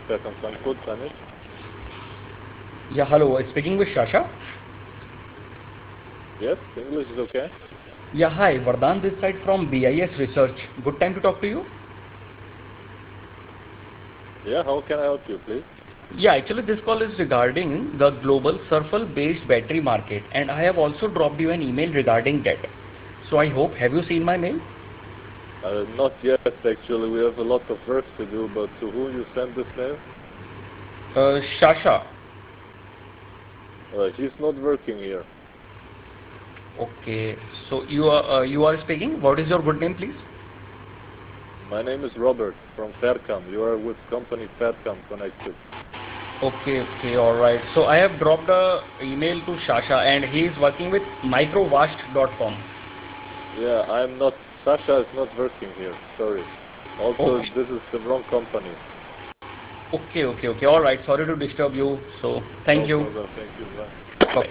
second. I'm good, Tanis. Yeah, hello. Speaking with Shasha. Yes, English is okay. Yeah, hi. Vardhan this side from BIS Research. Good time to talk to you. Yeah, how can I help you, please? Yeah, actually, this call is regarding the global surface-based battery market, and I have also dropped you an email regarding that. So I hope, have you seen my mail? Not yet, actually. We have a lot of work to do, but to who you send this mail? Shasha. He's not working here. Okay, so you are speaking. What is your good name, please? My name is Robert from Faircom. You are with company Faircom Connected. Okay, okay, all right. So I have dropped a email to Shasha, and he is working with microvast.com. Yeah, I'm not. Sasha is not working here. Sorry. Also, Okay, this is the wrong company. okay, okay, okay. All right. Sorry to disturb you. So thank No you. problem. Thank you. Bye. Bye.